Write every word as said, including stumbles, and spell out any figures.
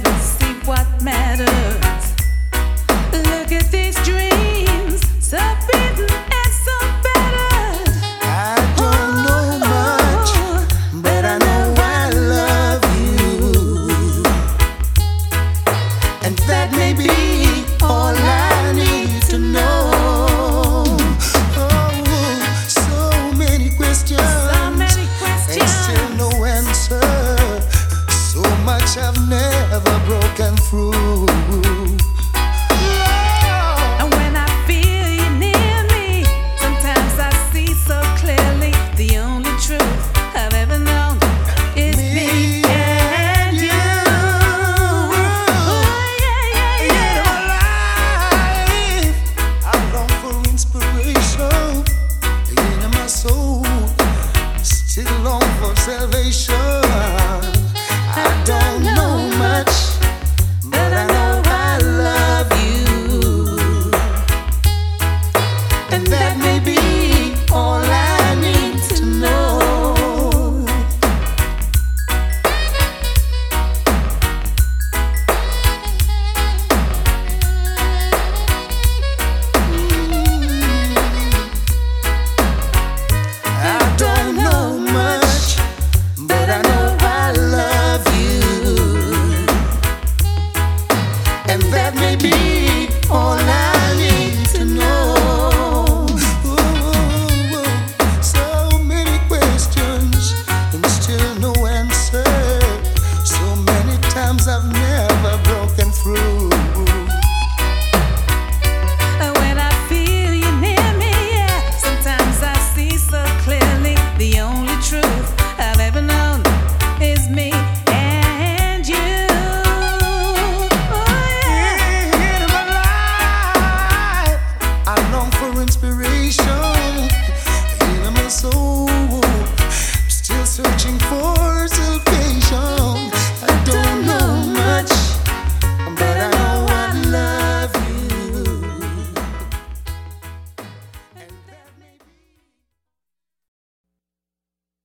see what matters. Look at these dreams, so bitten and so battered. I don't know much, but I know I love you, and that may be all I need to know. Oh, so many questions, So many questions. and still no answer. So much I've never broken through.